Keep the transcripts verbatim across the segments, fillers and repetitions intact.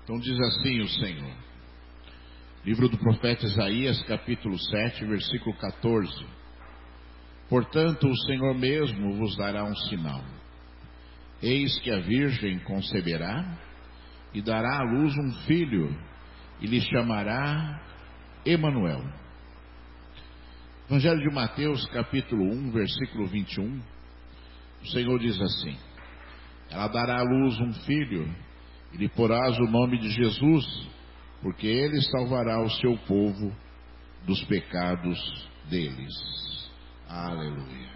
Então diz assim o Senhor, livro do profeta Isaías, capítulo sete, versículo quatorze. Portanto, o Senhor mesmo vos dará um sinal. Eis que a virgem conceberá e dará à luz um filho, e lhe chamará Emanuel. Evangelho de Mateus, capítulo um, versículo vinte e um. O Senhor diz assim: ela dará à luz um filho, e lhe porás o nome de Jesus, porque ele salvará o seu povo dos pecados deles. Aleluia.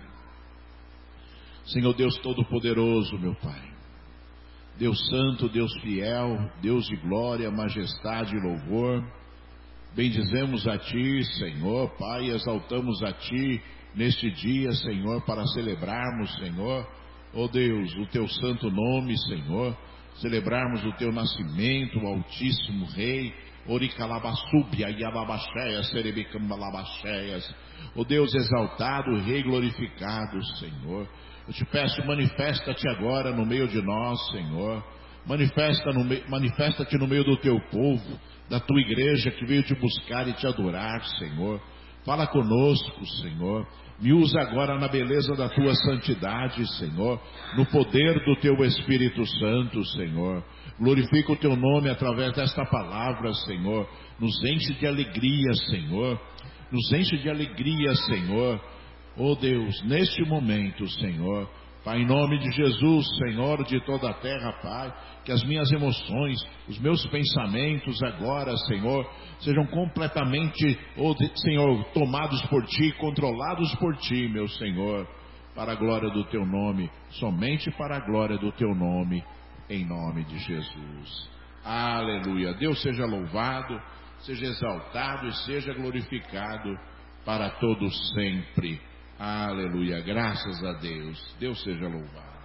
Senhor Deus Todo-Poderoso, meu Pai, Deus Santo, Deus Fiel, Deus de glória, majestade e louvor, bendizemos a Ti, Senhor, Pai, exaltamos a Ti neste dia, Senhor, para celebrarmos, Senhor, ó Deus, o Teu santo nome, Senhor, celebrarmos o Teu nascimento, o Altíssimo Rei, Oricalabassúbia, Yalabacheias, Serebicambalabacheias, ó Deus exaltado, Rei glorificado, Senhor. Eu te peço, manifesta-te agora no meio de nós, Senhor. Manifesta no me... Manifesta-te no meio do teu povo, da tua igreja que veio te buscar e te adorar, Senhor. Fala conosco, Senhor. Me usa agora na beleza da tua santidade, Senhor, no poder do teu Espírito Santo, Senhor. Glorifica o teu nome através desta palavra, Senhor. Nos enche de alegria, Senhor. Nos enche de alegria, Senhor. Oh Deus, neste momento, Senhor, Pai, em nome de Jesus, Senhor de toda a terra, Pai, que as minhas emoções, os meus pensamentos agora, Senhor, sejam completamente, oh, Senhor, tomados por Ti, controlados por Ti, meu Senhor, para a glória do Teu nome, somente para a glória do Teu nome, em nome de Jesus. Aleluia. Deus seja louvado, seja exaltado e seja glorificado para todos sempre. Aleluia, graças a Deus, Deus seja louvado.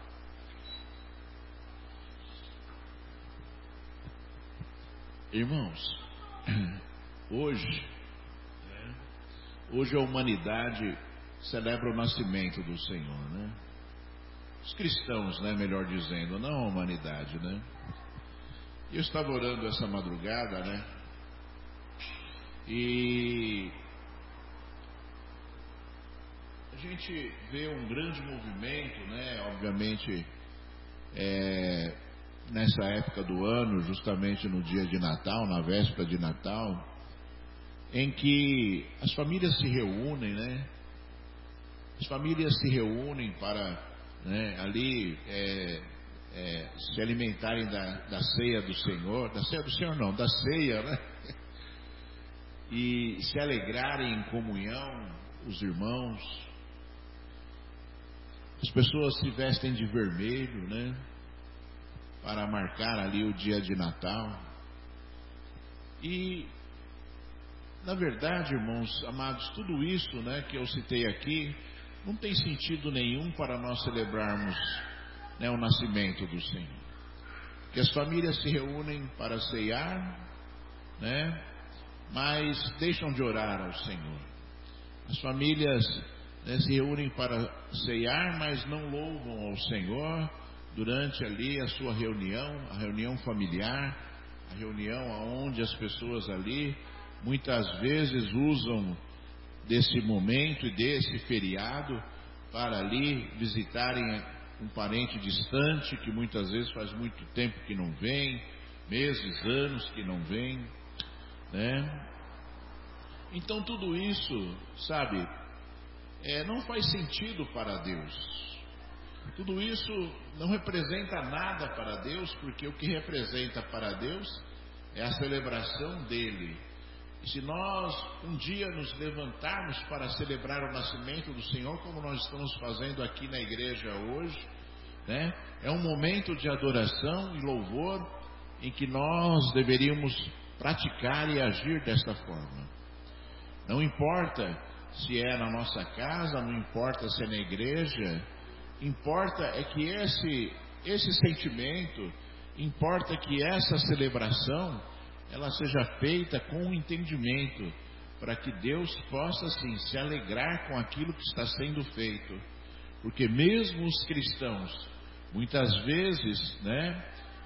Irmãos, hoje, né, hoje a humanidade celebra o nascimento do Senhor, né? Os cristãos, né, melhor dizendo, não a humanidade, né? Eu estava orando essa madrugada, né? E a gente vê um grande movimento, né? Obviamente, é, nessa época do ano, justamente no dia de Natal, na véspera de Natal, em que as famílias se reúnem, né? As famílias se reúnem para, né, ali é, é, se alimentarem da, da ceia do Senhor, da ceia do Senhor não, da ceia, né? E se alegrarem em comunhão, os irmãos. As pessoas se vestem de vermelho, né? Para marcar ali o dia de Natal. E, na verdade, irmãos amados, tudo isso, né, que eu citei aqui, não tem sentido nenhum para nós celebrarmos, né, o nascimento do Senhor. Porque as famílias se reúnem para ceiar, né? Mas deixam de orar ao Senhor. As famílias, né, se reúnem para ceiar, mas não louvam ao Senhor durante ali a sua reunião, a reunião familiar, a reunião onde as pessoas ali muitas vezes usam desse momento e desse feriado para ali visitarem um parente distante que muitas vezes faz muito tempo que não vem, meses, anos que não vem, né? Então tudo isso, sabe, é, não faz sentido para Deus. Tudo isso não representa nada para Deus, porque o que representa para Deus é a celebração dele. E se nós um dia nos levantarmos para celebrar o nascimento do Senhor, como nós estamos fazendo aqui na igreja hoje, né, é um momento de adoração e louvor em que nós deveríamos praticar e agir desta forma. Não importa se é na nossa casa, não importa se é na igreja, importa é que esse, esse sentimento, importa que essa celebração, ela seja feita com entendimento, para que Deus possa sim se alegrar com aquilo que está sendo feito. Porque mesmo os cristãos, muitas vezes, né,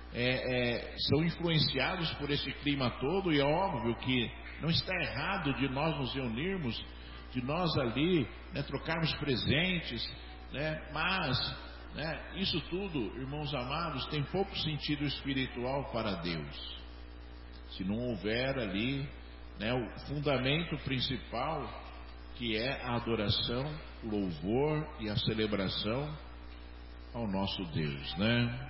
é, é, são influenciados por esse clima todo, e é óbvio que não está errado de nós nos reunirmos, de nós ali, né, trocarmos presentes, né, mas, né, isso tudo, irmãos amados, tem pouco sentido espiritual para Deus, se não houver ali, né, o fundamento principal, que é a adoração, o louvor e a celebração ao nosso Deus, né?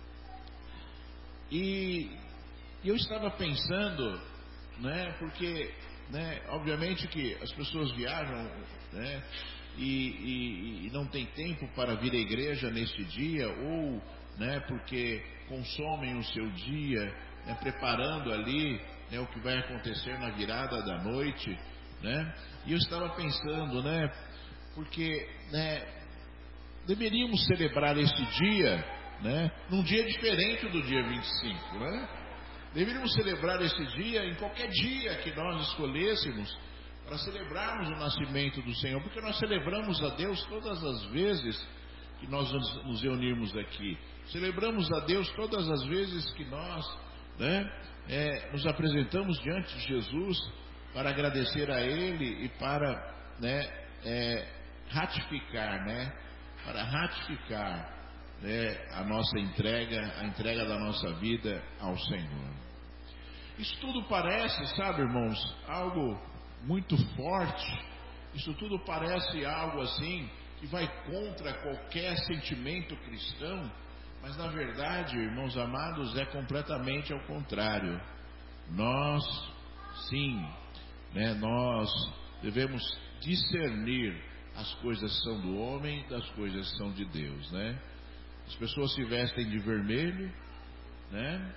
E eu estava pensando, né, porque, né, obviamente que as pessoas viajam, né, e, e, e não tem tempo para vir à igreja neste dia, ou, né, porque consomem o seu dia, né, preparando ali, né, o que vai acontecer na virada da noite, né? E eu estava pensando, né, porque, né, deveríamos celebrar este dia, né, num dia diferente do dia vinte e cinco, né? Deveríamos celebrar esse dia em qualquer dia que nós escolhêssemos para celebrarmos o nascimento do Senhor, porque nós celebramos a Deus todas as vezes que nós nos reunirmos aqui. Celebramos a Deus todas as vezes que nós, né, é, nos apresentamos diante de Jesus para agradecer a Ele e para, né, é, ratificar, né, para ratificar, né, a nossa entrega, a entrega da nossa vida ao Senhor. Isso tudo parece, sabe, irmãos, algo muito forte. Isso tudo parece algo assim que vai contra qualquer sentimento cristão, mas na verdade, irmãos amados, é completamente ao contrário. Nós, sim, né, nós devemos discernir as coisas são do homem, das coisas são de Deus, né? As pessoas se vestem de vermelho, né?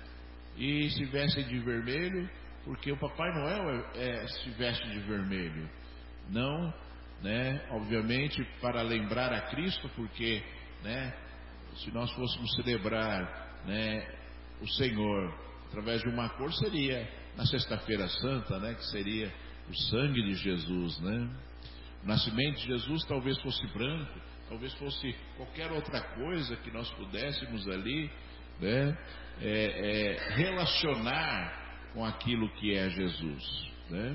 E se vestem de vermelho porque o Papai Noel é, é, se veste de vermelho. Não, né? Obviamente para lembrar a Cristo, porque, né, se nós fôssemos celebrar, né, o Senhor através de uma cor, seria na Sexta-feira Santa, né, que seria o sangue de Jesus, né? O nascimento de Jesus talvez fosse branco, talvez fosse qualquer outra coisa que nós pudéssemos ali, né, é, é, relacionar com aquilo que é Jesus, né?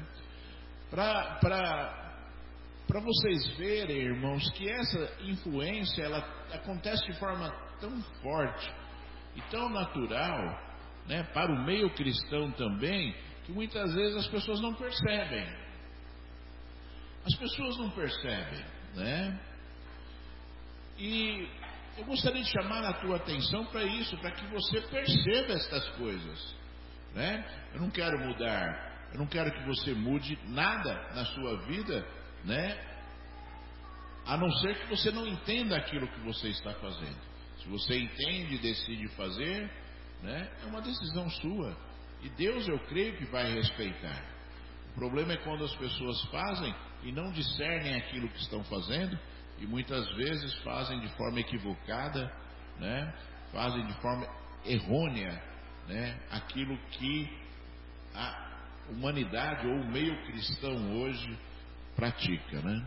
Para para vocês verem, irmãos, que essa influência ela acontece de forma tão forte e tão natural, né, para o meio cristão também, que muitas vezes as pessoas não percebem. As pessoas não percebem, né? E eu gostaria de chamar a tua atenção para isso, para que você perceba estas coisas, né? Eu não quero mudar, eu não quero que você mude nada na sua vida, né? A não ser que você não entenda aquilo que você está fazendo. Se você entende e decide fazer, né, é uma decisão sua. E Deus, eu creio que vai respeitar. O problema é quando as pessoas fazem e não discernem aquilo que estão fazendo, e muitas vezes fazem de forma equivocada, né, fazem de forma errônea, né, aquilo que a humanidade ou o meio cristão hoje pratica, né?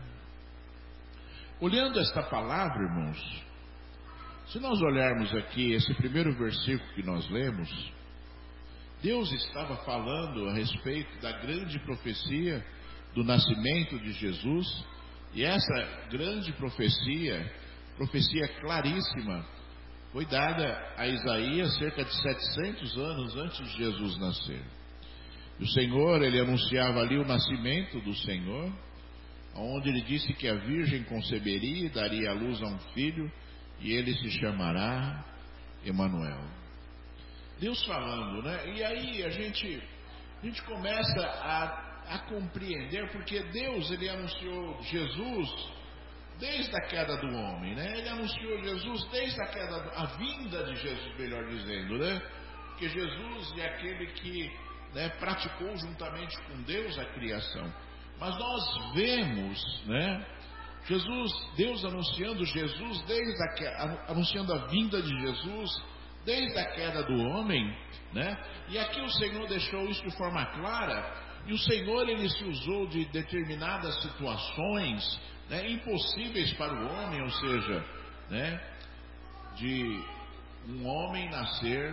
Olhando esta palavra, irmãos, se nós olharmos aqui esse primeiro versículo que nós lemos, Deus estava falando a respeito da grande profecia do nascimento de Jesus, e essa grande profecia, profecia claríssima, foi dada a Isaías cerca de setecentos anos antes de Jesus nascer. E o Senhor, ele anunciava ali o nascimento do Senhor, onde ele disse que a virgem conceberia e daria à luz a um filho, e ele se chamará Emanuel. Deus falando, né? E aí a gente, a gente começa a, a compreender, porque Deus, ele anunciou Jesus desde a queda do homem, né? Ele anunciou Jesus desde a queda, a vinda de Jesus, melhor dizendo, né? Porque Jesus é aquele que, né, praticou juntamente com Deus a criação. Mas nós vemos, né, Jesus, Deus anunciando Jesus desde a, anunciando a vinda de Jesus desde a queda do homem, né? E aqui o Senhor deixou isso de forma clara. E o Senhor, ele se usou de determinadas situações, né, impossíveis para o homem, ou seja, né, de um homem nascer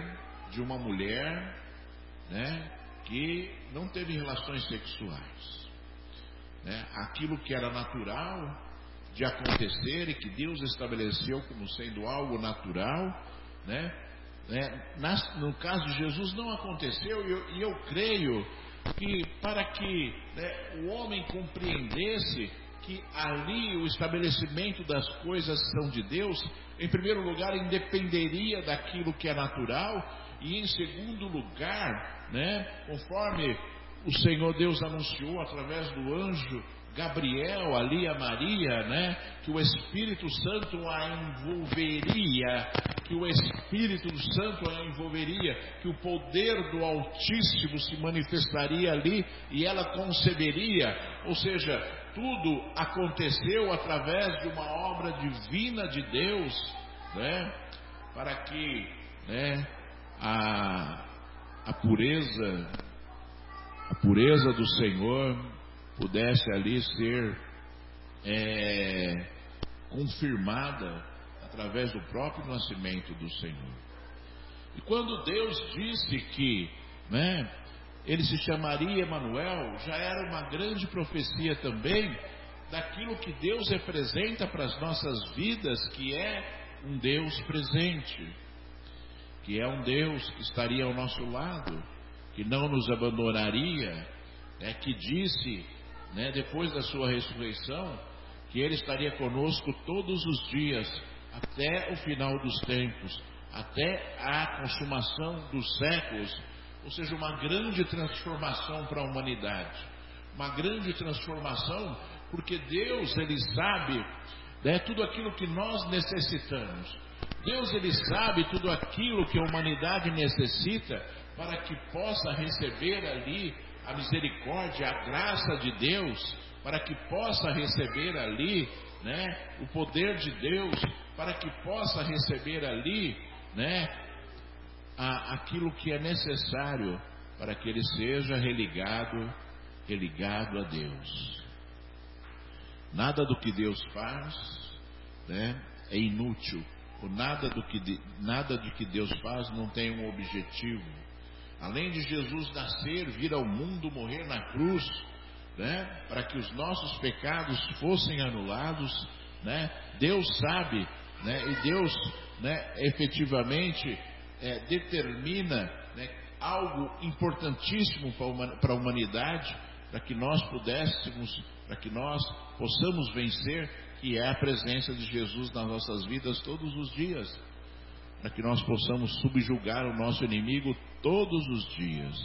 de uma mulher, né, que não teve relações sexuais, né? Aquilo que era natural de acontecer e que Deus estabeleceu como sendo algo natural, né? Né? Nas, no caso de Jesus não aconteceu, e eu, e eu creio que para que, né, o homem compreendesse que ali o estabelecimento das coisas são de Deus, em primeiro lugar independeria daquilo que é natural, e em segundo lugar, né, conforme o Senhor Deus anunciou através do anjo Gabriel ali a Maria, né, que o Espírito Santo a envolveria, que o Espírito Santo a envolveria, que o poder do Altíssimo se manifestaria ali e ela conceberia, ou seja, tudo aconteceu através de uma obra divina de Deus, né, para que, né, a, a pureza, a pureza do Senhor pudesse ali ser é, confirmada através do próprio nascimento do Senhor. E quando Deus disse que, né, ele se chamaria Emanuel, já era uma grande profecia também daquilo que Deus representa para as nossas vidas, que é um Deus presente, que é um Deus que estaria ao nosso lado, que não nos abandonaria, é, que disse, né, depois da sua ressurreição, que Ele estaria conosco todos os dias, até o final dos tempos, até a consumação dos séculos, ou seja, uma grande transformação para a humanidade, uma grande transformação, porque Deus, Ele sabe, né, tudo aquilo que nós necessitamos, Deus, Ele sabe tudo aquilo que a humanidade necessita, para que possa receber ali a misericórdia, a graça de Deus, para que possa receber ali, né, o poder de Deus, para que possa receber ali, né, a, aquilo que é necessário para que ele seja religado, religado a Deus. Nada do que Deus faz, né, é inútil, ou nada do que nada do que Deus faz não tem um objetivo. Além de Jesus nascer, vir ao mundo, morrer na cruz, né, para que os nossos pecados fossem anulados, né, Deus sabe, né, e Deus, né, efetivamente é, determina, né, algo importantíssimo para a humanidade, para que nós pudéssemos, para que nós possamos vencer, que é a presença de Jesus nas nossas vidas todos os dias, para que nós possamos subjugar o nosso inimigo todos os dias,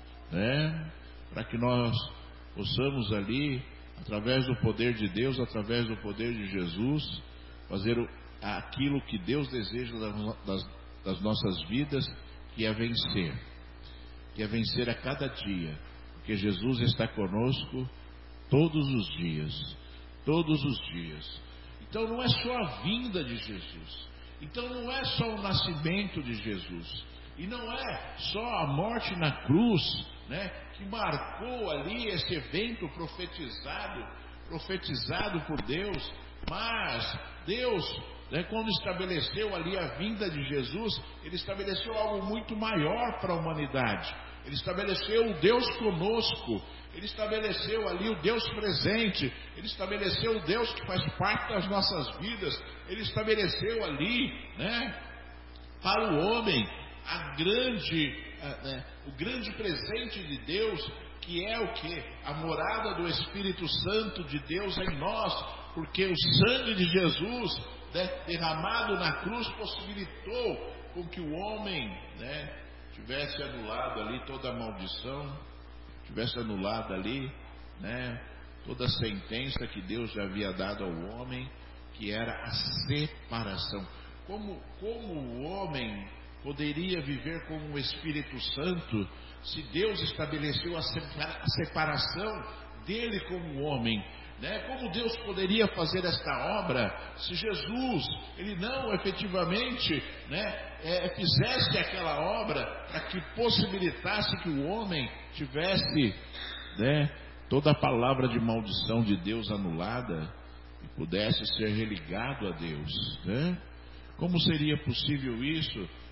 né? Para que nós possamos ali, através do poder de Deus, através do poder de Jesus, fazer aquilo que Deus deseja das, das nossas vidas, que é vencer, que é vencer a cada dia, porque Jesus está conosco todos os dias, todos os dias. Então não é só a vinda de Jesus, então não é só o nascimento de Jesus, e não é só a morte na cruz, né, que marcou ali esse evento profetizado, profetizado por Deus, mas Deus, né, quando estabeleceu ali a vinda de Jesus, Ele estabeleceu algo muito maior para a humanidade. Ele estabeleceu o Deus conosco, Ele estabeleceu ali o Deus presente, Ele estabeleceu o Deus que faz parte das nossas vidas, Ele estabeleceu ali, né, para o homem, a grande, né, o grande presente de Deus, que é o que? A morada do Espírito Santo de Deus em nós, porque o sangue de Jesus, né, derramado na cruz possibilitou com que o homem, né, tivesse anulado ali toda a maldição, tivesse anulado ali, né, toda a sentença que Deus já havia dado ao homem, que era a separação. Como, como o homem poderia viver com o Espírito Santo se Deus estabeleceu a separação dele como homem, né? Como Deus poderia fazer esta obra se Jesus, ele não efetivamente, né, é, fizesse aquela obra para que possibilitasse que o homem tivesse, né, toda a palavra de maldição de Deus anulada e pudesse ser religado a Deus, né? Como seria possível isso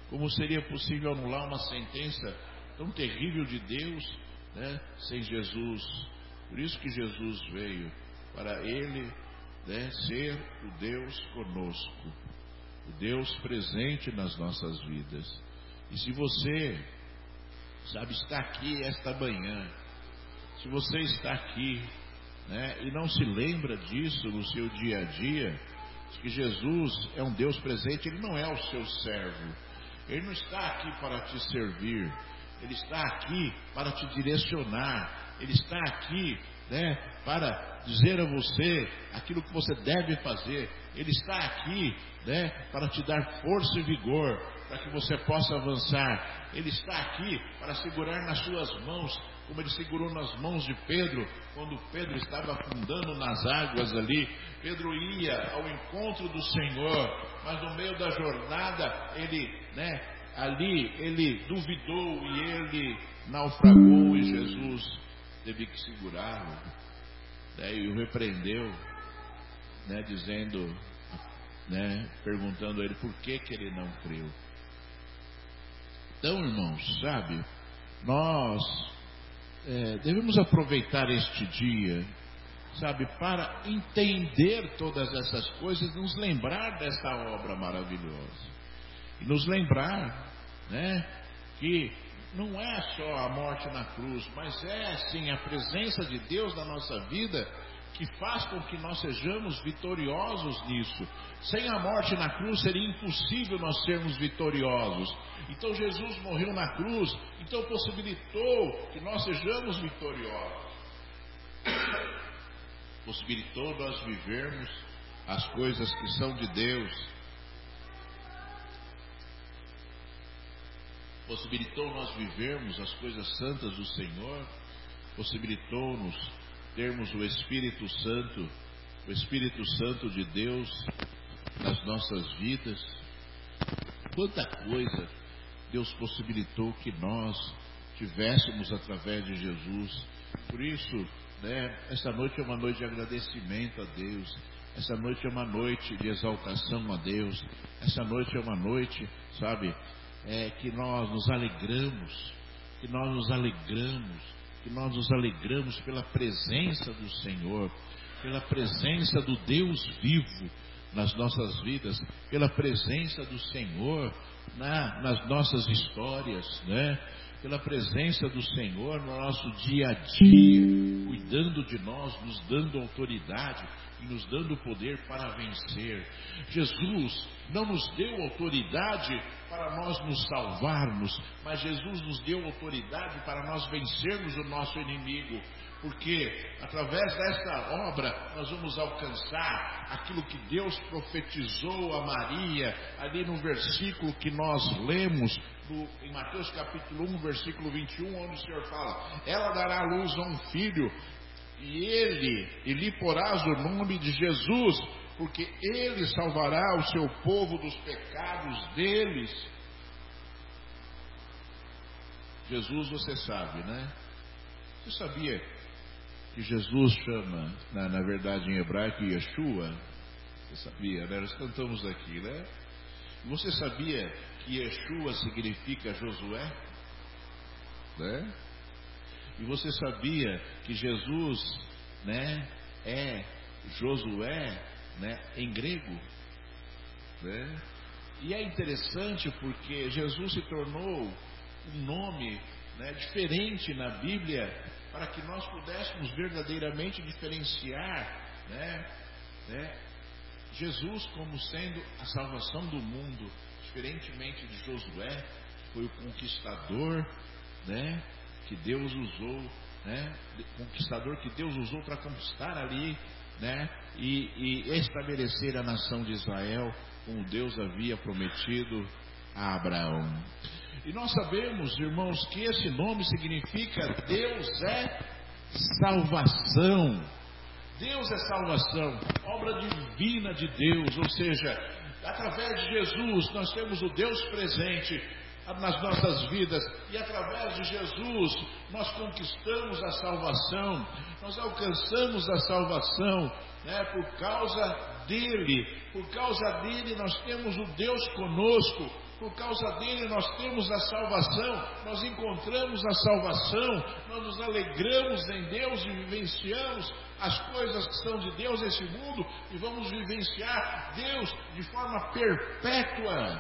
Como seria possível anular uma sentença tão terrível de Deus, né, sem Jesus? Por isso que Jesus veio, para Ele, né, ser o Deus conosco, o Deus presente nas nossas vidas. E se você, sabe, está aqui esta manhã, se você está aqui, né, e não se lembra disso no seu dia a dia, de que Jesus é um Deus presente, Ele não é o seu servo, Ele não está aqui para te servir, Ele está aqui para te direcionar, Ele está aqui, né, para dizer a você aquilo que você deve fazer, Ele está aqui, né, para te dar força e vigor, para que você possa avançar. Ele está aqui para segurar nas suas mãos, como Ele segurou nas mãos de Pedro, quando Pedro estava afundando nas águas ali. Pedro ia ao encontro do Senhor, mas no meio da jornada, ele, né, ali, ele duvidou e ele naufragou, e Jesus teve que segurá-lo, né, e o repreendeu, né, dizendo, né, perguntando a ele por que que ele não creu. Então, irmãos, sabe, nós é, devemos aproveitar este dia, sabe, para entender todas essas coisas, nos lembrar dessa obra maravilhosa, e nos lembrar, né, que não é só a morte na cruz, mas é sim a presença de Deus na nossa vida, que faz com que nós sejamos vitoriosos nisso. Sem a morte na cruz seria impossível nós sermos vitoriosos. Então Jesus morreu na cruz, então possibilitou que nós sejamos vitoriosos, possibilitou nós vivermos as coisas que são de Deus, possibilitou nós vivermos as coisas santas do Senhor, possibilitou-nos termos o Espírito Santo, o Espírito Santo de Deus nas nossas vidas. Quanta coisa Deus possibilitou que nós tivéssemos através de Jesus. Por isso, né, esta noite é uma noite de agradecimento a Deus, essa noite é uma noite de exaltação a Deus, essa noite é uma noite, sabe, é, que nós nos alegramos, que nós nos alegramos, que nós nos alegramos pela presença do Senhor, pela presença do Deus vivo nas nossas vidas, pela presença do Senhor na, nas nossas histórias, né? Pela presença do Senhor no nosso dia a dia, cuidando de nós, nos dando autoridade e nos dando poder para vencer. Jesus não nos deu autoridade para nós nos salvarmos, mas Jesus nos deu autoridade para nós vencermos o nosso inimigo, porque através desta obra nós vamos alcançar aquilo que Deus profetizou a Maria, ali no versículo que nós lemos, no, em Mateus capítulo um, versículo vinte e um, onde o Senhor fala: ela dará à luz a um filho, e ele, e lhe porás o nome de Jesus, porque ele salvará o seu povo dos pecados deles. Jesus, você sabe, né? Você sabia que Jesus chama, na, na verdade em hebraico, Yeshua? Você sabia, né? Nós cantamos aqui, né? Você sabia que Yeshua significa Josué? Né? E você sabia que Jesus, né, é Josué, né, em grego? Né? E é interessante porque Jesus se tornou um nome, né, diferente na Bíblia, para que nós pudéssemos verdadeiramente diferenciar, né, né, Jesus como sendo a salvação do mundo, diferentemente de Josué, que foi o conquistador, né, que Deus usou, né, conquistador que Deus usou para conquistar ali, né, e, e estabelecer a nação de Israel como Deus havia prometido a Abraão. E nós sabemos, irmãos, que esse nome significa Deus é salvação. Deus é salvação, obra divina de Deus, ou seja, através de Jesus nós temos o Deus presente, nas nossas vidas, e através de Jesus nós conquistamos a salvação, nós alcançamos a salvação, né? Por causa dele, por causa dele nós temos o Deus conosco, por causa dele nós temos a salvação, nós encontramos a salvação, nós nos alegramos em Deus e vivenciamos as coisas que são de Deus nesse mundo, e vamos vivenciar Deus de forma perpétua,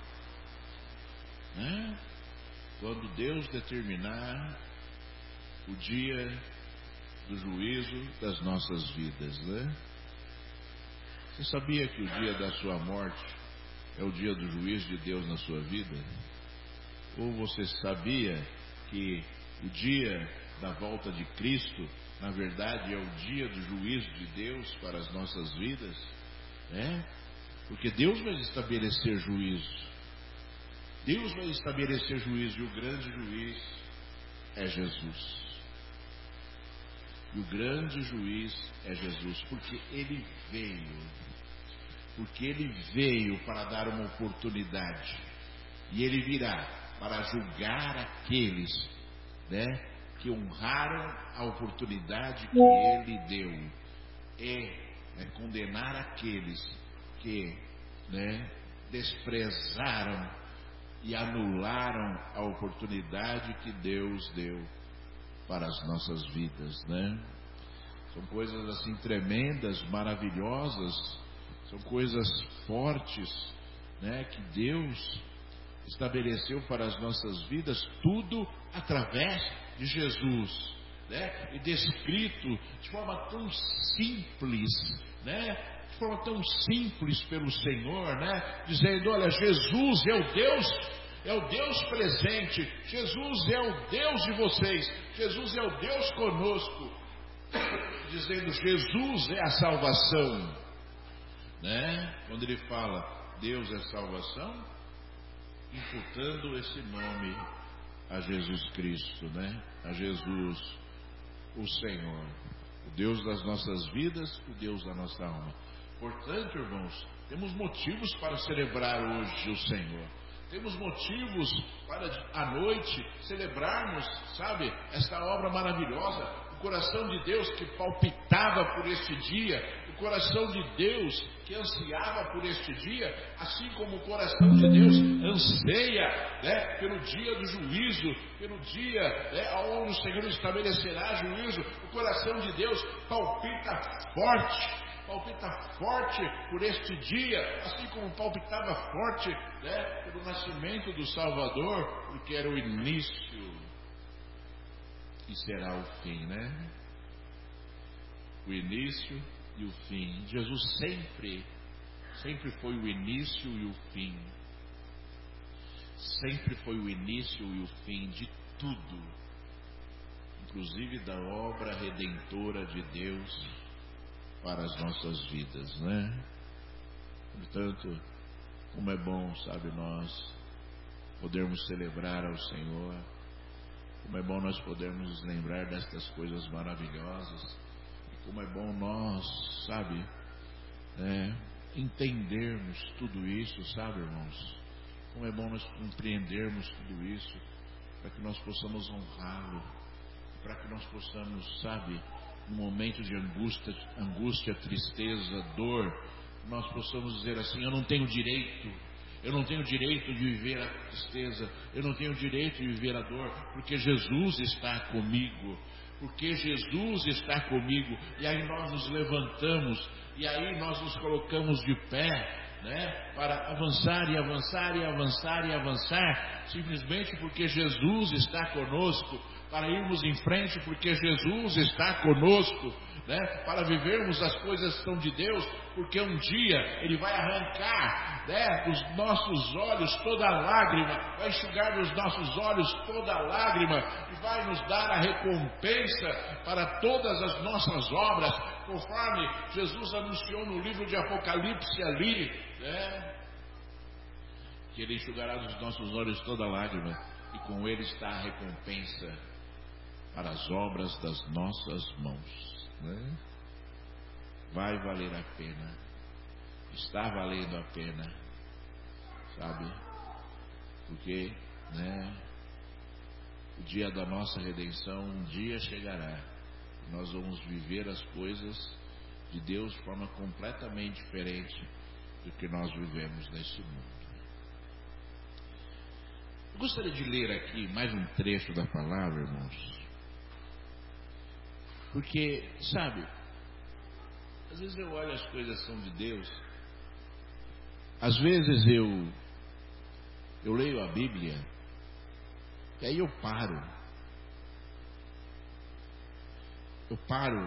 né? Quando Deus determinar o dia do juízo das nossas vidas, né? Você sabia que o dia da sua morte é o dia do juízo de Deus na sua vida? Ou você sabia que o dia da volta de Cristo, na verdade, é o dia do juízo de Deus para as nossas vidas? É? Porque Deus vai estabelecer juízo. Deus vai estabelecer juízo, e o grande juiz é Jesus. E o grande juiz é Jesus, porque Ele veio, porque Ele veio para dar uma oportunidade, e Ele virá para julgar aqueles, né, que honraram a oportunidade que Ele deu, e é, condenar aqueles que, né, desprezaram e anularam a oportunidade que Deus deu para as nossas vidas, né? São coisas assim tremendas, maravilhosas, são coisas fortes, né, que Deus estabeleceu para as nossas vidas, tudo através de Jesus, né? E descrito de forma tão simples, né? De forma tão simples pelo Senhor, né? Dizendo: olha, Jesus é o Deus, é o Deus presente, Jesus é o Deus de vocês, Jesus é o Deus conosco, dizendo: Jesus é a salvação, né? Quando ele fala Deus é salvação, imputando esse nome a Jesus Cristo, né? A Jesus, o Senhor, o Deus das nossas vidas, o Deus da nossa alma. Portanto, irmãos, temos motivos para celebrar hoje o Senhor. Temos motivos para à noite celebrarmos, sabe, esta obra maravilhosa. O coração de Deus que palpitava por este dia, o coração de Deus que ansiava por este dia, assim como o coração de Deus anseia, né, pelo dia do juízo, pelo dia, né, onde o Senhor estabelecerá juízo. O coração de Deus palpita forte, palpita forte por este dia, assim como palpitava forte, né, pelo nascimento do Salvador, porque era o início e será o fim, né? O início e o fim. Jesus sempre, sempre foi o início e o fim. Sempre foi o início e o fim de tudo, inclusive da obra redentora de Deus para as nossas vidas, né? Portanto, como é bom, sabe, nós podermos celebrar ao Senhor, como é bom nós podermos nos lembrar destas coisas maravilhosas, e como é bom nós, sabe, né, entendermos tudo isso, sabe, irmãos? Como é bom nós compreendermos tudo isso, para que nós possamos honrá-lo, para que nós possamos, sabe, no momento de angústia, angústia, tristeza, dor, nós possamos dizer assim: eu não tenho direito, eu não tenho direito de viver a tristeza, eu não tenho direito de viver a dor, porque Jesus está comigo, porque Jesus está comigo. E aí nós nos levantamos, e aí nós nos colocamos de pé, né, para avançar e avançar e avançar e avançar, simplesmente porque Jesus está conosco, para irmos em frente porque Jesus está conosco, né, para vivermos as coisas que são de Deus, porque um dia Ele vai arrancar, né, dos nossos olhos toda lágrima, vai enxugar dos nossos olhos toda lágrima, e vai nos dar a recompensa para todas as nossas obras, conforme Jesus anunciou no livro de Apocalipse ali, né, que Ele enxugará dos nossos olhos toda lágrima, e com Ele está a recompensa para as obras das nossas mãos, né? Vai valer a pena, está valendo a pena, sabe? Porque né? O dia da nossa redenção um dia chegará. Nós vamos viver as coisas de Deus de forma completamente diferente do que nós vivemos nesse mundo. Eu gostaria de ler aqui mais um trecho da palavra, irmãos, porque, sabe, às vezes eu olho as coisas são de Deus, às vezes eu eu leio a Bíblia e aí eu paro eu paro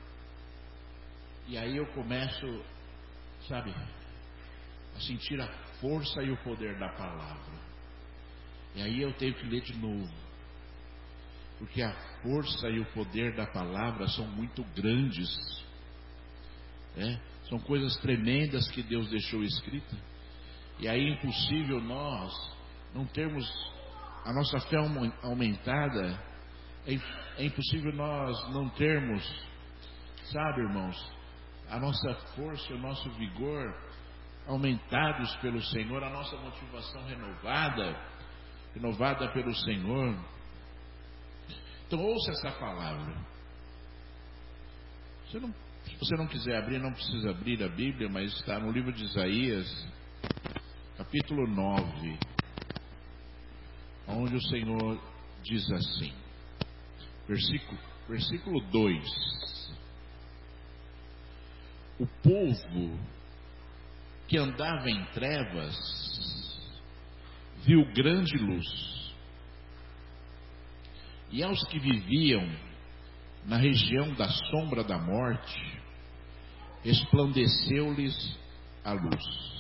e aí eu começo, sabe, a sentir a força e o poder da palavra. E aí eu tenho que ler de novo, porque a força e o poder da palavra são muito grandes, né? São coisas tremendas que Deus deixou escrita. E aí é impossível nós não termos a nossa fé aumentada, é, é impossível nós não termos, sabe, irmãos, a nossa força e o nosso vigor aumentados pelo Senhor, a nossa motivação renovada, renovada pelo Senhor. Então ouça essa palavra. Você não, se você não quiser abrir, não precisa abrir a Bíblia, mas está no livro de Isaías, capítulo nove, onde o Senhor diz assim, versículo, versículo dois: o povo que andava em trevas viu grande luz, e aos que viviam na região da sombra da morte resplandeceu-lhes a luz.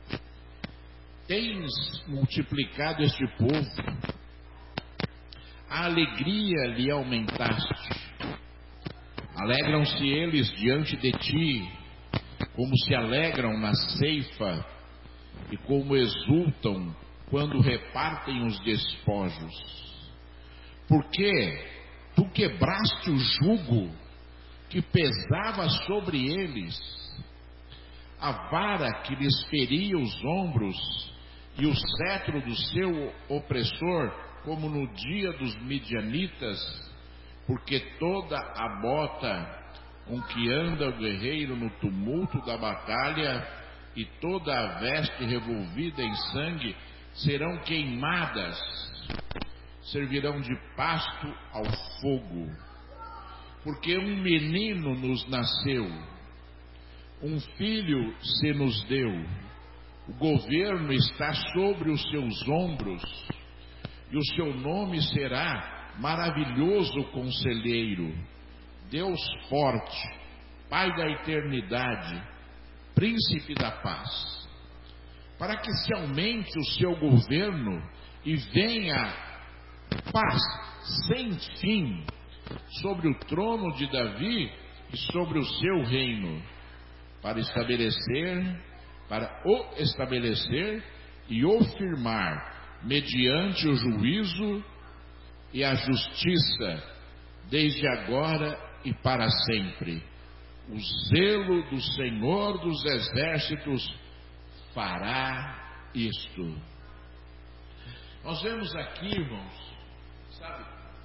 Tens multiplicado este povo, a alegria lhe aumentaste. Alegram-se eles diante de ti, como se alegram na ceifa, e como exultam quando repartem os despojos. Porque tu quebraste o jugo que pesava sobre eles, a vara que lhes feria os ombros, e o cetro do seu opressor, como no dia dos midianitas, porque toda a bota com que anda o guerreiro no tumulto da batalha, e toda a veste revolvida em sangue, serão queimadas, servirão de pasto ao fogo. Porque um menino nos nasceu, um filho se nos deu, o governo está sobre os seus ombros, e o seu nome será Maravilhoso Conselheiro, Deus Forte, Pai da Eternidade, Príncipe da Paz. Para que se aumente o seu governo e venha paz sem fim sobre o trono de Davi e sobre o seu reino, para estabelecer, para o estabelecer e o firmar mediante o juízo e a justiça, desde agora e para sempre. O zelo do Senhor dos Exércitos fará isto. Nós vemos aqui, irmãos, sabe,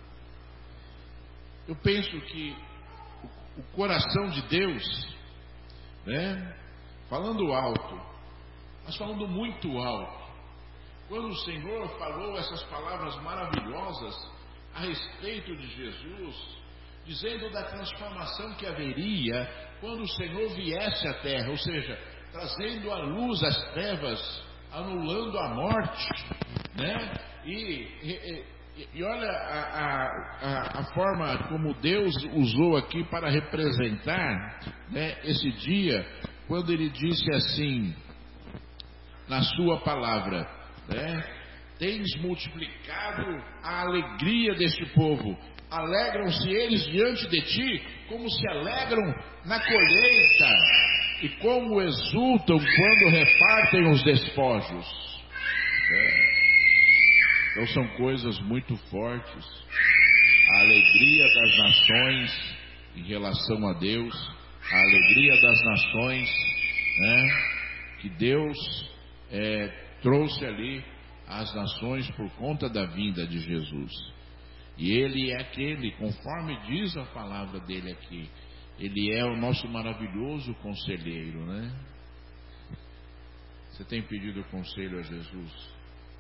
eu penso que o coração de Deus, né, falando alto, mas falando muito alto, quando o Senhor falou essas palavras maravilhosas a respeito de Jesus, dizendo da transformação que haveria quando o Senhor viesse à terra, ou seja, trazendo à luz as trevas, anulando a morte, né? E, e, e olha a, a, a forma como Deus usou aqui para representar, né, esse dia, quando Ele disse assim, na sua palavra, né? Tens multiplicado a alegria deste povo, alegram-se eles diante de ti, como se alegram na colheita, e como exultam quando repartem os despojos. É. Então são coisas muito fortes. A alegria das nações em relação a Deus, a alegria das nações, né, que Deus é, trouxe ali às nações por conta da vinda de Jesus. E Ele é aquele, conforme diz a palavra dele aqui, Ele é o nosso maravilhoso conselheiro, né? Você tem pedido conselho a Jesus?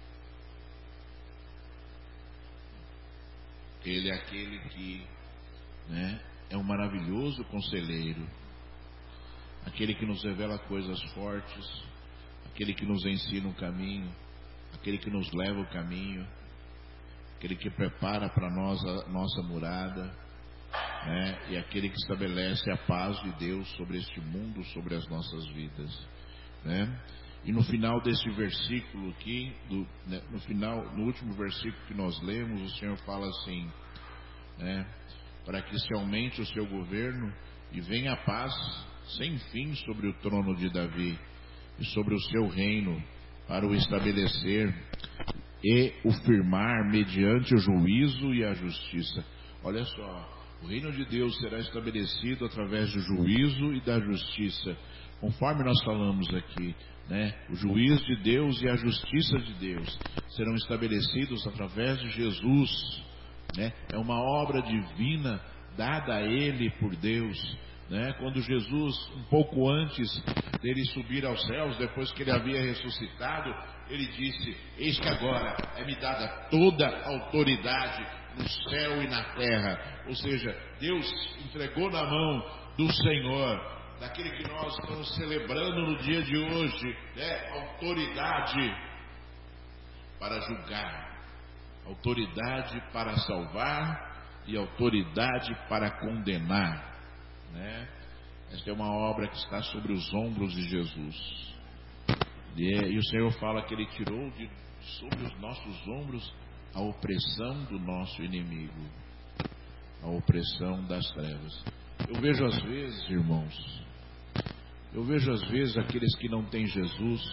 Ele é aquele que, né, é um maravilhoso conselheiro, aquele que nos revela coisas fortes, aquele que nos ensina o caminho, aquele que nos leva o caminho, aquele que prepara para nós a nossa morada, né, e aquele que estabelece a paz de Deus sobre este mundo, sobre as nossas vidas, né? E no final desse versículo aqui, do, né, no final, no último versículo que nós lemos, o Senhor fala assim, né, para que se aumente o seu governo e venha a paz sem fim sobre o trono de Davi e sobre o seu reino, para o estabelecer e o firmar mediante o juízo e a justiça. Olha só, o reino de Deus será estabelecido através do juízo e da justiça, conforme nós falamos aqui, né? O juízo de Deus e a justiça de Deus serão estabelecidos através de Jesus, né? É uma obra divina dada a Ele por Deus, né? Quando Jesus, um pouco antes dele subir aos céus, depois que ele havia ressuscitado, ele disse: eis que agora é-me dada toda a autoridade no céu e na terra. Ou seja, Deus entregou na mão do Senhor, daquele que nós estamos celebrando no dia de hoje, né, autoridade para julgar, autoridade para salvar e autoridade para condenar, né? Esta é uma obra que está sobre os ombros de Jesus. E, e o Senhor fala que Ele tirou de, sobre os nossos ombros a opressão do nosso inimigo, a opressão das trevas. Eu vejo às vezes, irmãos, eu vejo às vezes aqueles que não têm Jesus,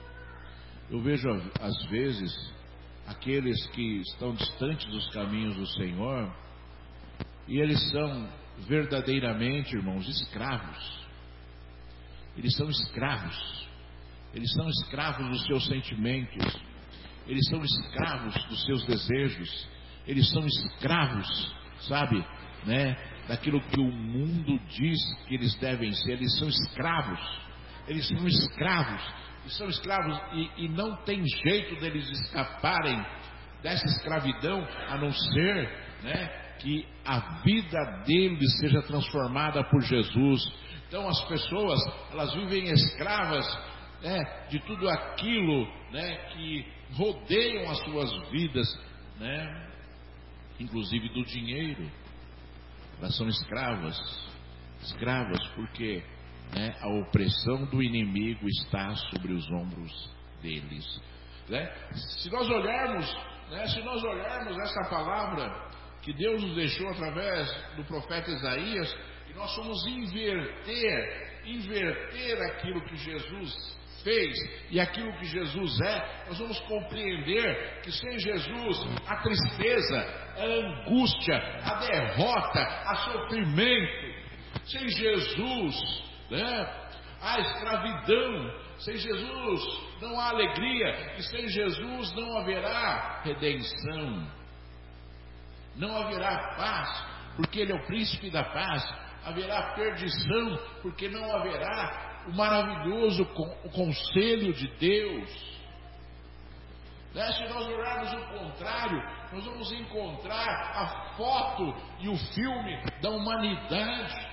eu vejo às vezes aqueles que estão distantes dos caminhos do Senhor, e eles são verdadeiramente, irmãos, escravos. Eles são escravos. Eles são escravos dos seus sentimentos. Eles são escravos dos seus desejos. Eles são escravos, sabe, né, daquilo que o mundo diz que eles devem ser. Eles são escravos. Eles são escravos. Eles são escravos e, e não tem jeito deles escaparem dessa escravidão, a não ser, né, que a vida deles seja transformada por Jesus. Então as pessoas, elas vivem escravas, né, de tudo aquilo, né, que rodeiam as suas vidas, né, inclusive do dinheiro. Elas são escravas, escravas porque, né, a opressão do inimigo está sobre os ombros deles, né? Se nós olharmos, né, se nós olharmos essa palavra que Deus nos deixou através do profeta Isaías, e nós vamos inverter, inverter aquilo que Jesus fez e aquilo que Jesus é, nós vamos compreender que sem Jesus a tristeza, a angústia, a derrota, a sofrimento, sem Jesus, né, a escravidão, sem Jesus não há alegria, e sem Jesus não haverá redenção, não haverá paz, porque Ele é o príncipe da paz. Haverá perdição, porque não haverá o maravilhoso o conselho de Deus, né? Se nós olharmos o contrário, nós vamos encontrar a foto e o filme da humanidade,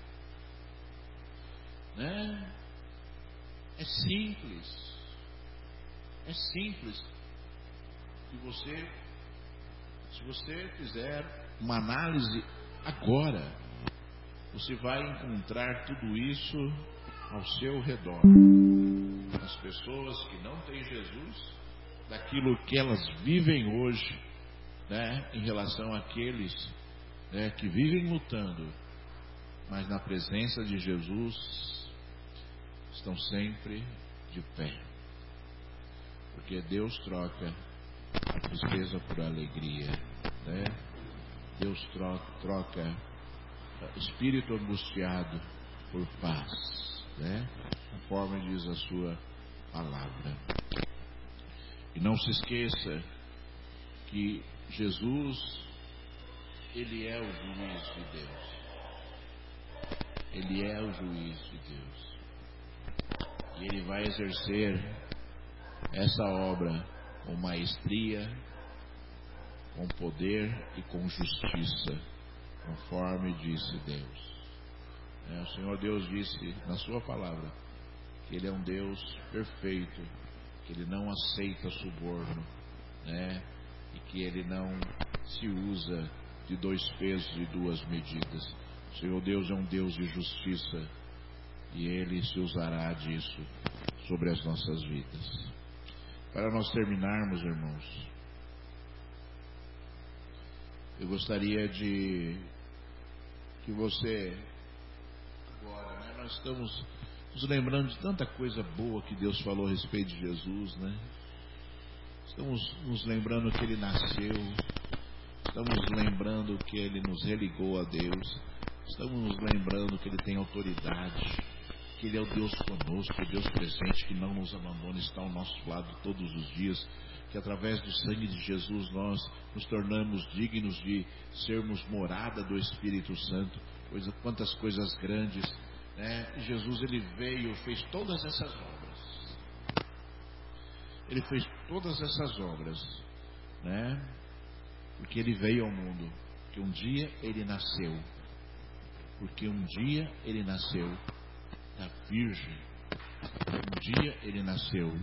né? É simples, é simples. Se você, se você fizer uma análise agora, você vai encontrar tudo isso ao seu redor. As pessoas que não têm Jesus, daquilo que elas vivem hoje, né, em relação àqueles, né, que vivem lutando, mas na presença de Jesus estão sempre de pé, porque Deus troca a tristeza por alegria, né? Deus troca, troca espírito angustiado por paz, né? Conforme diz a sua palavra. E não se esqueça que Jesus, Ele é o juiz de Deus. Ele é o juiz de Deus. E Ele vai exercer essa obra com maestria, com poder e com justiça, conforme disse Deus. É, o Senhor Deus disse na sua palavra que Ele é um Deus perfeito, que Ele não aceita suborno, né? E que Ele não se usa de dois pesos e duas medidas. O Senhor Deus é um Deus de justiça e Ele se usará disso sobre as nossas vidas. Para nós terminarmos, irmãos, eu gostaria de que você agora, né, nós estamos nos lembrando de tanta coisa boa que Deus falou a respeito de Jesus, né? Estamos nos lembrando que Ele nasceu, estamos lembrando que Ele nos religou a Deus, estamos nos lembrando que Ele tem autoridade, que Ele é o Deus conosco, o Deus presente, que não nos abandona, está ao nosso lado todos os dias, que através do sangue de Jesus nós nos tornamos dignos de sermos morada do Espírito Santo. Coisa, quantas coisas grandes, né? Jesus, Ele veio, fez todas essas obras. Ele fez todas essas obras, né? Porque Ele veio ao mundo, porque um dia Ele nasceu, porque um dia Ele nasceu da Virgem, um dia Ele nasceu.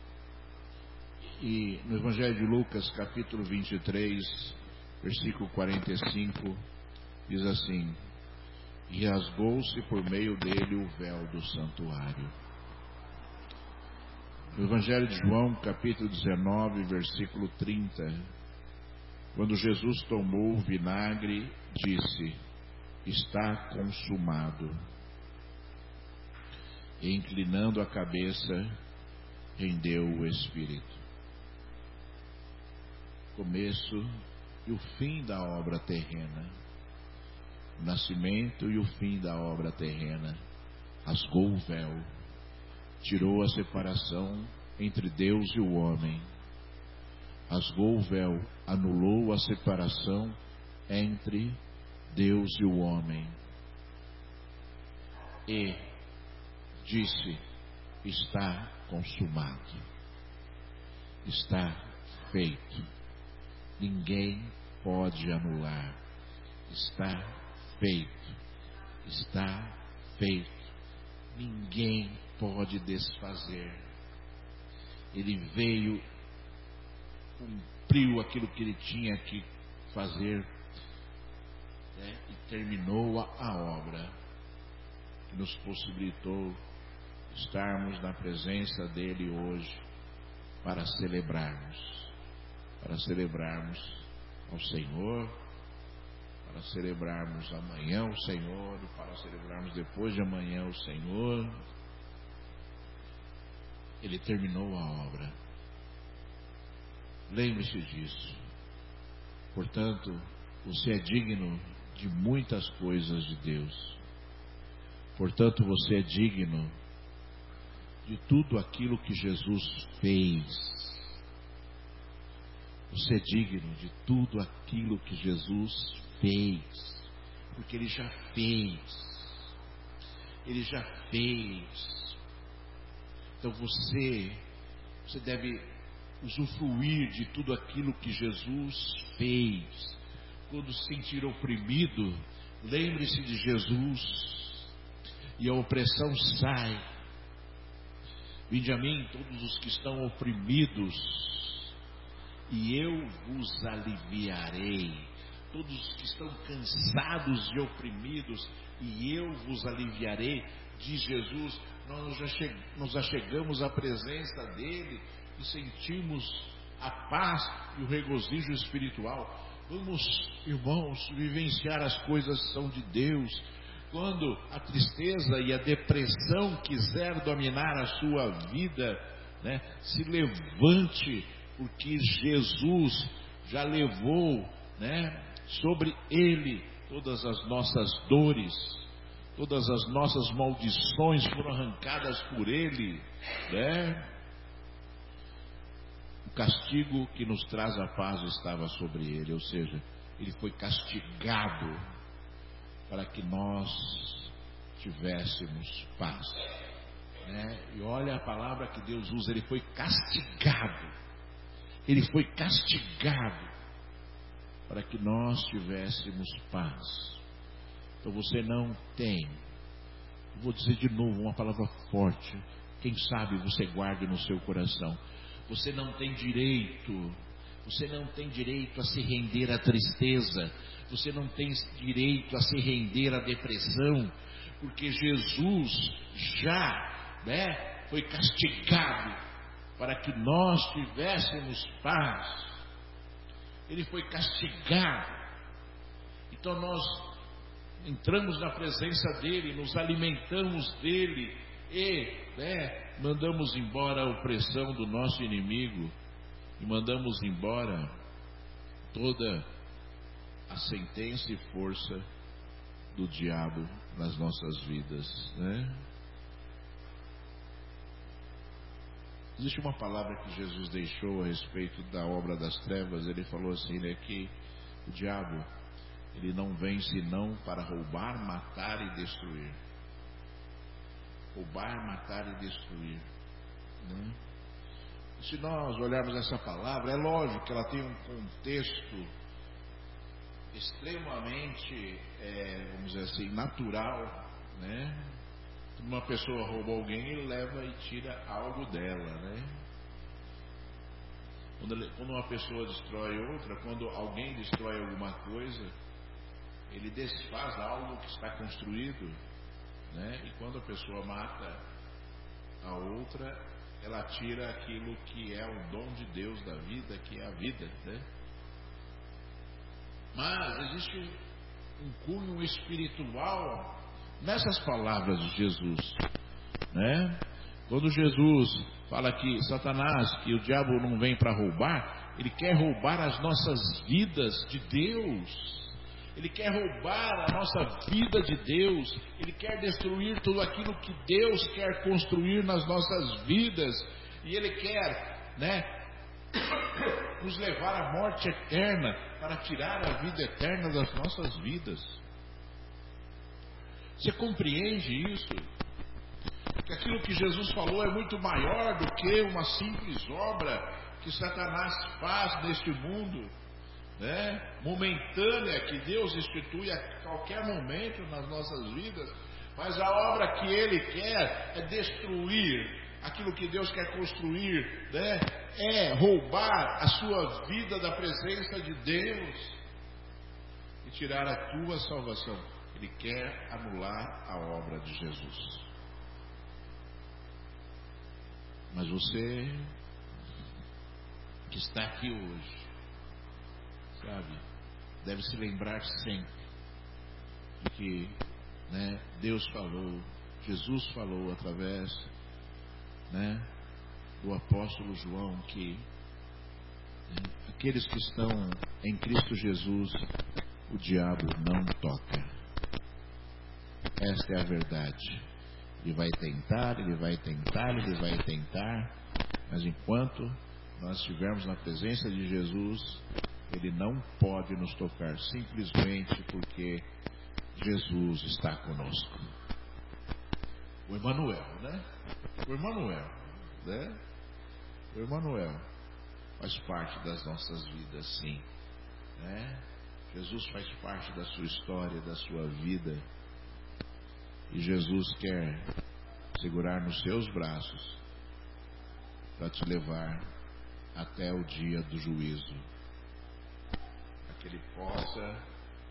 E no Evangelho de Lucas, capítulo vinte e três, versículo quarenta e cinco, diz assim: e rasgou-se por meio dele o véu do santuário. No Evangelho de João, capítulo dezenove, versículo trinta, quando Jesus tomou o vinagre, disse: está consumado. E inclinando a cabeça, rendeu o Espírito. Começo e o fim da obra terrena, o nascimento e o fim da obra terrena. Rasgou o véu, tirou a separação entre Deus e o homem. Rasgou o véu, anulou a separação entre Deus e o homem. E disse: está consumado, está feito. Ninguém pode anular. Está feito, está feito. Ninguém pode desfazer. Ele veio, cumpriu aquilo que ele tinha que fazer, né? E terminou a, a obra que nos possibilitou estarmos na presença dele hoje para celebrarmos, para celebrarmos ao Senhor, para celebrarmos amanhã o Senhor e para celebrarmos depois de amanhã o Senhor. Ele terminou a obra. Lembre-se disso. Portanto, você é digno de muitas coisas de Deus. Portanto, você é digno de tudo aquilo que Jesus fez. Você é digno de tudo aquilo que Jesus fez, porque Ele já fez. Ele já fez. Então você, você deve usufruir de tudo aquilo que Jesus fez. Quando se sentir oprimido, lembre-se de Jesus e a opressão sai. Vinde a mim todos os que estão oprimidos, e eu vos aliviarei. Todos os que estão cansados e oprimidos, e eu vos aliviarei. Diz Jesus, nós já che- nos achegamos à presença dEle e sentimos a paz e o regozijo espiritual. Vamos, irmãos, vivenciar as coisas que são de Deus. Quando a tristeza e a depressão quiser dominar a sua vida, né, se levante, porque Jesus já levou, né, sobre Ele todas as nossas dores, todas as nossas maldições foram arrancadas por Ele, né? O castigo que nos traz a paz estava sobre ele, ou seja, ele foi castigado para que nós tivéssemos paz, né? E olha a palavra que Deus usa, ele foi castigado, ele foi castigado para que nós tivéssemos paz. Então você não tem, vou dizer de novo uma palavra forte, quem sabe você guarde no seu coração, você não tem direito, você não tem direito a se render à tristeza, você não tem direito a se render à depressão, porque Jesus já, né, foi castigado para que nós tivéssemos paz. Ele foi castigado. Então nós entramos na presença dele, nos alimentamos dele e, né, mandamos embora a opressão do nosso inimigo e mandamos embora toda a sentença e força do diabo nas nossas vidas, né? Existe uma palavra que Jesus deixou a respeito da obra das trevas. Ele falou assim, né, que o diabo, ele não vem senão para roubar, matar e destruir. Roubar, matar e destruir, né? Se nós olharmos essa palavra, é lógico que ela tem um contexto extremamente, é, vamos dizer assim, natural, né? Uma pessoa rouba alguém, ele leva e tira algo dela, né? Quando, ele, quando uma pessoa destrói outra, quando alguém destrói alguma coisa, ele desfaz algo que está construído, né? E quando a pessoa mata a outra, ela tira aquilo que é o dom de Deus da vida, que é a vida, né? Mas existe um cunho espiritual nessas palavras de Jesus, né? Quando Jesus fala que Satanás, que o diabo não vem para roubar, ele quer roubar as nossas vidas de Deus. Ele quer roubar a nossa vida de Deus. Ele quer destruir tudo aquilo que Deus quer construir nas nossas vidas. E Ele quer, né, nos levar à morte eterna, para tirar a vida eterna das nossas vidas. Você compreende isso? Que aquilo que Jesus falou é muito maior do que uma simples obra que Satanás faz neste mundo, né, momentânea, que Deus institui a qualquer momento nas nossas vidas, mas a obra que Ele quer é destruir aquilo que Deus quer construir, né, é roubar a sua vida da presença de Deus e tirar a tua salvação. Ele quer anular a obra de Jesus. Mas você que está aqui hoje, sabe, deve se lembrar sempre de que, né, Deus falou, Jesus falou através, né, do apóstolo João que, né, aqueles que estão em Cristo Jesus, o diabo não toca. Esta é a verdade. Ele vai tentar, ele vai tentar, ele vai tentar, mas enquanto nós estivermos na presença de Jesus, ele não pode nos tocar, simplesmente porque Jesus está conosco. O Emmanuel, né? O Emmanuel, né? O Emmanuel faz parte das nossas vidas, sim, né? Jesus faz parte da sua história, da sua vida. E Jesus quer segurar nos seus braços para te levar até o dia do juízo, para que Ele possa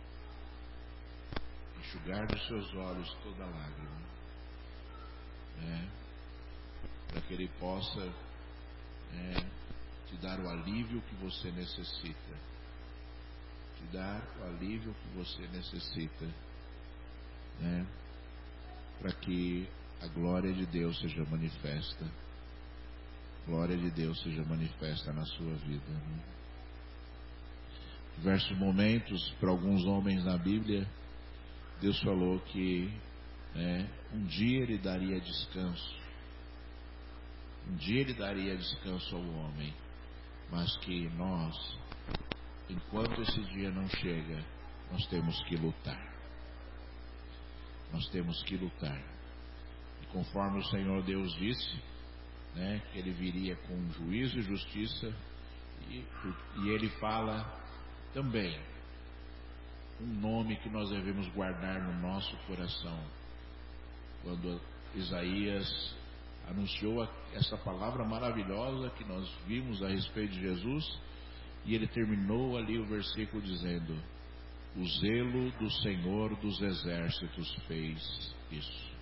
enxugar dos seus olhos toda lágrima, né? Para que Ele possa, né, te dar o alívio que você necessita, te dar o alívio que você necessita, né? Para que a glória de Deus seja manifesta, glória de Deus seja manifesta na sua vida, né? Diversos momentos, para alguns homens na Bíblia, Deus falou que, né, um dia Ele daria descanso, um dia Ele daria descanso ao homem, mas que nós, enquanto esse dia não chega, nós temos que lutar. Nós temos que lutar. E conforme o Senhor Deus disse, né, que Ele viria com juízo e justiça, e, e Ele fala também um nome que nós devemos guardar no nosso coração. Quando Isaías anunciou essa palavra maravilhosa que nós vimos a respeito de Jesus, e ele terminou ali o versículo dizendo: o zelo do Senhor dos exércitos fez isso.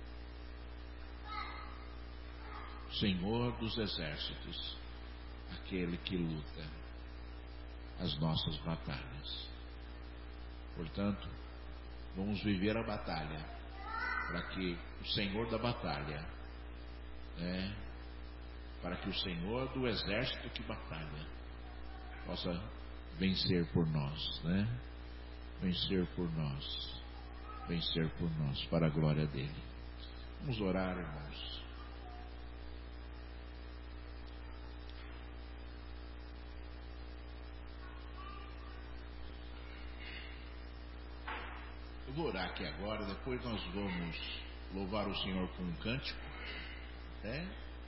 Senhor dos exércitos, aquele que luta as nossas batalhas. Portanto, vamos viver a batalha, para que o Senhor da batalha, né, para que o Senhor do exército que batalha possa vencer por nós, né? Vencer por nós, vencer por nós, para a glória dele. Vamos orar, irmãos. Eu vou orar aqui agora, depois nós vamos louvar o Senhor com um cântico, né?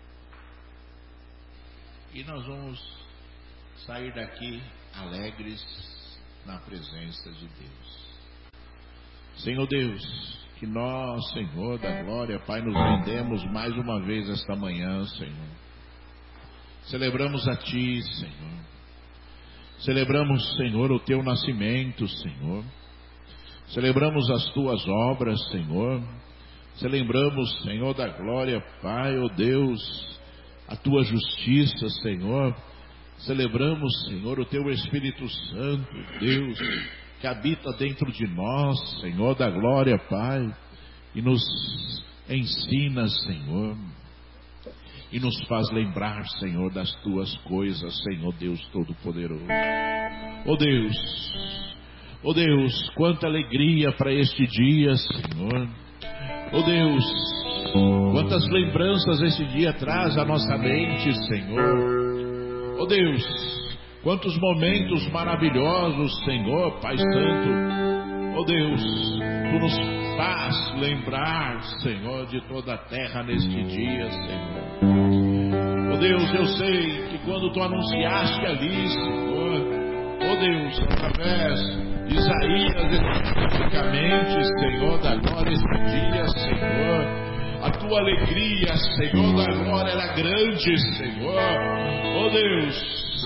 E nós vamos sair daqui alegres na presença de Deus. Senhor Deus, que nós, Senhor da glória, Pai, nos rendemos mais uma vez esta manhã, Senhor. Celebramos a Ti, Senhor. Celebramos, Senhor, o Teu nascimento, Senhor. Celebramos as Tuas obras, Senhor. Celebramos, Senhor da glória, Pai, ó Deus, a Tua justiça, Senhor. Celebramos, Senhor, o Teu Espírito Santo, Deus, que habita dentro de nós, Senhor da glória, Pai, e nos ensina, Senhor, e nos faz lembrar, Senhor, das Tuas coisas, Senhor Deus Todo-Poderoso. Ó Deus, ó Deus, quanta alegria para este dia, Senhor. Ó Deus, quantas lembranças esse dia traz à nossa mente, Senhor. Ó Deus, quantos momentos maravilhosos, Senhor, Pai Santo. Ó Deus, Tu nos faz lembrar, Senhor, de toda a terra neste dia, Senhor. Ó Deus, eu sei que quando Tu anunciaste ali, Senhor, ó Deus, através de Isaías especificamente, Senhor da glória, este dia, Senhor, a Tua alegria, Senhor da glória, era grande, Senhor. Ó Deus,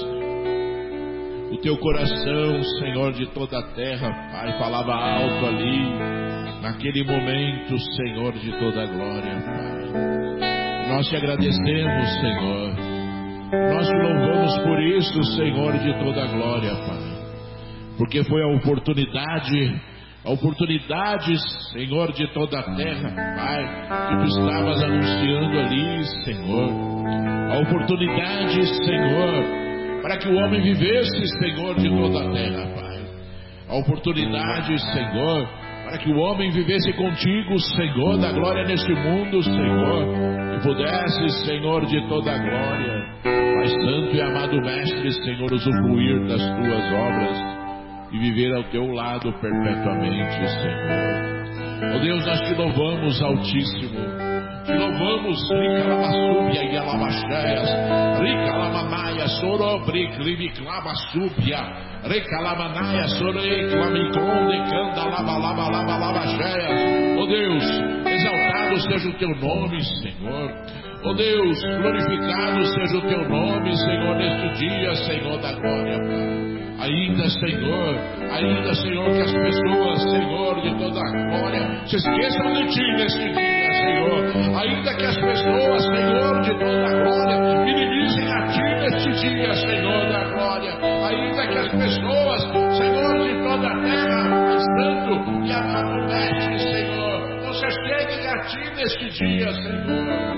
o Teu coração, Senhor, de toda a terra, Pai, falava alto ali, naquele momento, Senhor, de toda a glória, Pai. Nós Te agradecemos, Senhor. Nós Te louvamos por isso, Senhor, de toda a glória, Pai. Porque foi a oportunidade, a oportunidade, Senhor, de toda a terra, Pai, que Tu estavas anunciando ali, Senhor. A oportunidade, Senhor, para que o homem vivesse, Senhor, de toda a terra, Pai. A oportunidade, Senhor, para que o homem vivesse contigo, Senhor, da glória neste mundo, Senhor, e pudesse, Senhor, de toda a glória, Pai Santo e amado Mestre, Senhor, usufruir das Tuas obras e viver ao Teu lado perpetuamente, Senhor. Ó Deus, nós Te louvamos, Altíssimo. Te louvamos, Ricalamasúbia e Alabachaias, Ricalamanaia, Sorobric, Libiclamasúbia, Recalamanaia, Soreclamiconde, Canda, Lava, Lava, Lava, Lavachaias. Ó Deus, exaltado seja o Teu nome, Senhor. Ó Deus, glorificado seja o Teu nome, Senhor, neste dia, Senhor da glória, Pai. Ainda, Senhor, ainda, Senhor, que as pessoas, Senhor, de toda a glória, se esqueçam de Ti neste dia, Senhor. Ainda que as pessoas, Senhor, de toda a glória, minimizem a Ti neste dia, Senhor da glória. Ainda que as pessoas, Senhor, de toda a terra, Pai Santo e amado Mestre, Senhor, não se cheguem a Ti neste dia, Senhor.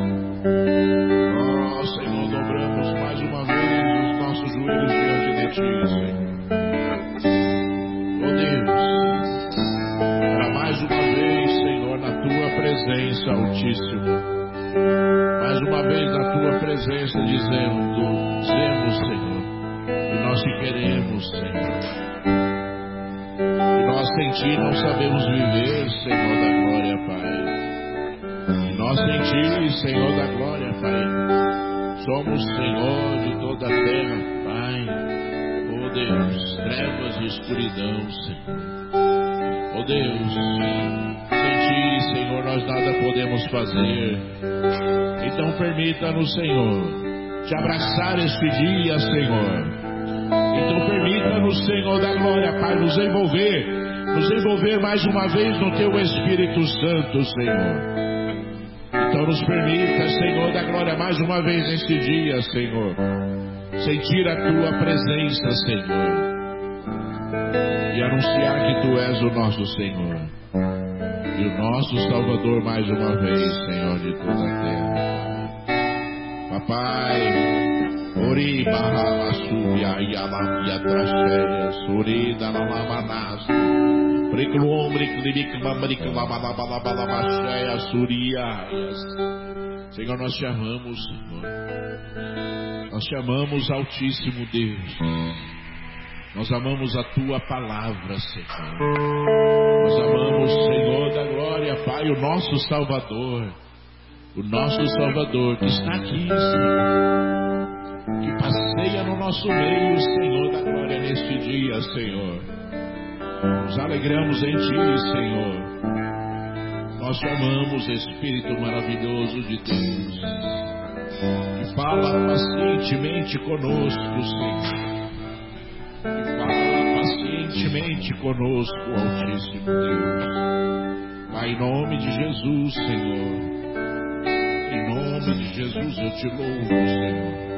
Ó, Senhor, dobramos mais uma vez os nossos joelhos diante de Ti, Senhor. Ó Deus, para mais uma vez, Senhor, na Tua presença, Altíssimo. mais uma vez na tua presença, dizendo, dizemos, Senhor, que nós te queremos, Senhor. Que nós sem ti não sabemos viver, Senhor da glória, Pai. Que nós sem ti, Senhor da glória, Pai, somos Senhor de toda a terra, Pai. Oh Deus, trevas e escuridão, Senhor. Oh Deus, sem ti, Senhor, nós nada podemos fazer. Então permita-nos, Senhor, te abraçar este dia, Senhor. Então permita-nos, Senhor da glória, Pai, nos envolver, nos envolver mais uma vez no Teu Espírito Santo, Senhor. Então nos permita, Senhor da glória, mais uma vez neste dia, Senhor, sentir a Tua presença, Senhor, e anunciar que Tu és o nosso Senhor e o nosso Salvador mais uma vez, Senhor de toda a terra. Papai, Ori Bahamasubia Yalamia Tracheias, Ori Dalamanas, Preclombre Clibiclambriclamabalabalabalabacheia, Surias. Senhor, nós te amamos, Senhor. Nós te amamos, Altíssimo Deus. Nós amamos a Tua palavra, Senhor. Nós amamos, Senhor da glória, Pai, o nosso Salvador. O nosso Salvador que está aqui, Senhor, que passeia no nosso meio, Senhor da glória, neste dia, Senhor. Nos alegramos em Ti, Senhor. Nós te amamos, Espírito maravilhoso de Deus, que fala pacientemente conosco, Senhor. Que fala pacientemente conosco, Altíssimo Deus. Pai, em nome de Jesus, Senhor. Em nome de Jesus eu te louvo, Senhor.